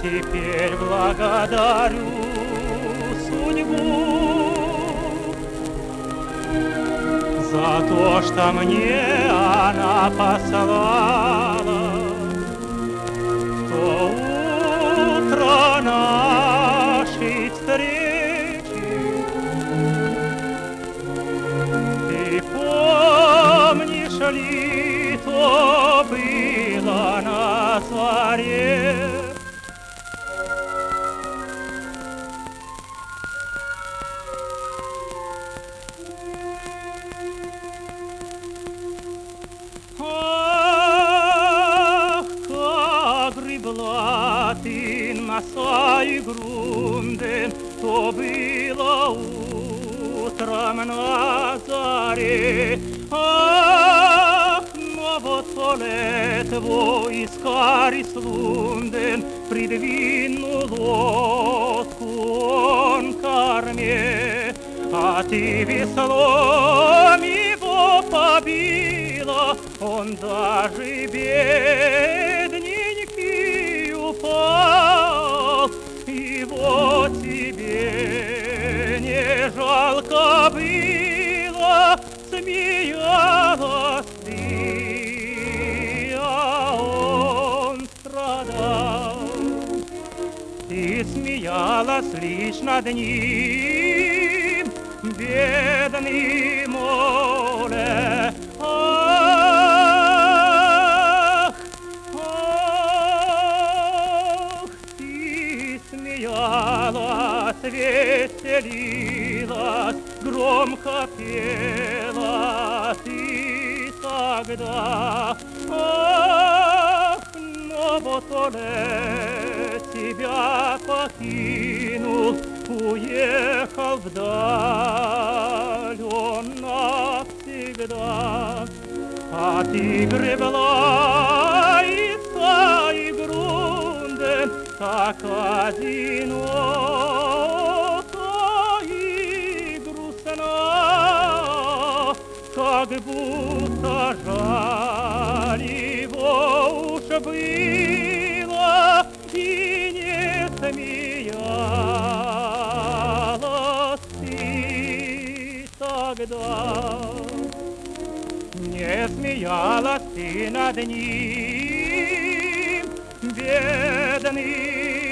теперь благодарю судьбу за то, что мне она послала то утро нашей встречи. Ты помнишь ли, то было на заре? Была ты на своей грунде, то было утром на заре. Ах, но вот поле твой искарис лунден придвинул лодку он к корме, а ты веслом его побила, он даже бедненький упал. И вот тебе не жалко было, смеялась ты, а он страдал. Ты смеялась лишь над ним, бедный море. Ах, ах, ты смеялась, веселилась, громко пела ты тогда. Ах, но вот Оле тебя покинул, уехал вдаль он навсегда. А ты гребла из своей грунды так одиноко и грустно, как будто жаль его уж было, и не смеялась ты тогда. Не смеялась ты над ним, бедный